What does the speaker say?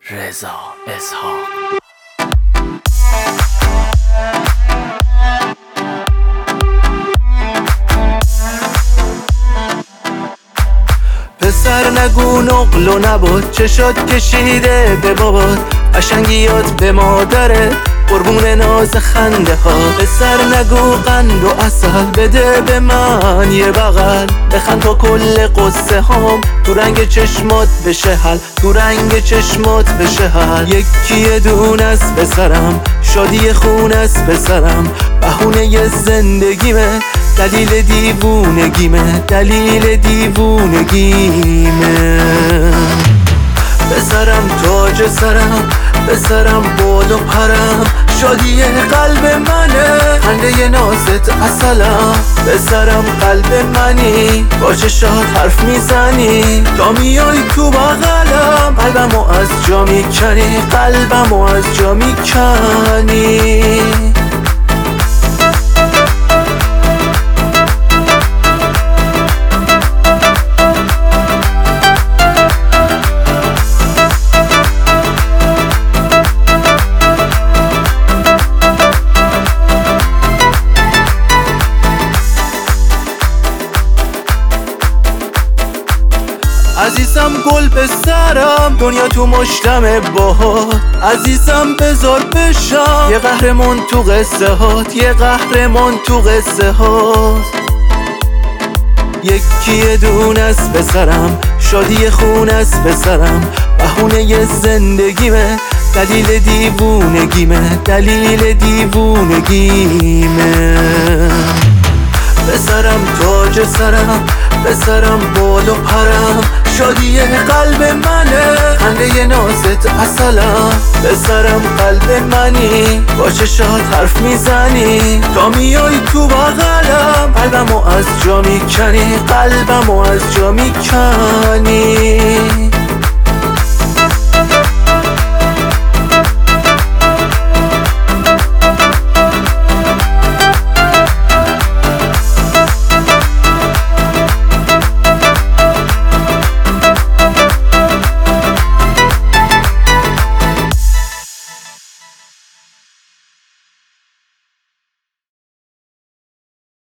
رضا اسحاق. پسر نگو نقل و نبات، چشات کشیده به بابات، قشنگیات به مادرت، قربون ناز خنده ها. پسر نگو قند و عسل، بده به من یه بغل، بخند تا کل قصه هام تو رنگ چشمات بشه حل، تو رنگ چشمات بشه حل. یکی دونه است به سرم، شادی خون است به سرم، بهونه زندگیمه، دلیل دیوونگیمه، دلیل دیوونگیمه. بسرم تاج سرم، بسرم بال و پرم، شادی قلب منه، خنده نازت عسلم. بسرم قلب منی، با چشات حرف میزنی، تا میای تو بغلم، قلبمو از جا میکنی، قلبمو از جا میکنی. عزیزم گل به سرم، دنیا تو مشتم باهات، عزیزم بذار بشم یه قهرمان تو قصه هات، یه قهرمان تو قصه هات. یکی دونه است به سرم، شادی خون است به سرم، بهونه زندگیمه، دلیل دیوونگیمه، دلیل دیوونگیمه. بسرم تاج سرم، بسرم بال و پرم، شادی قلب منه، خنده نازت عسلم. بسرم قلب منی، با چشات حرف میزنی، تا میای تو بغلم، قلبمو از جا میکنی، قلبمو از جا میکنی.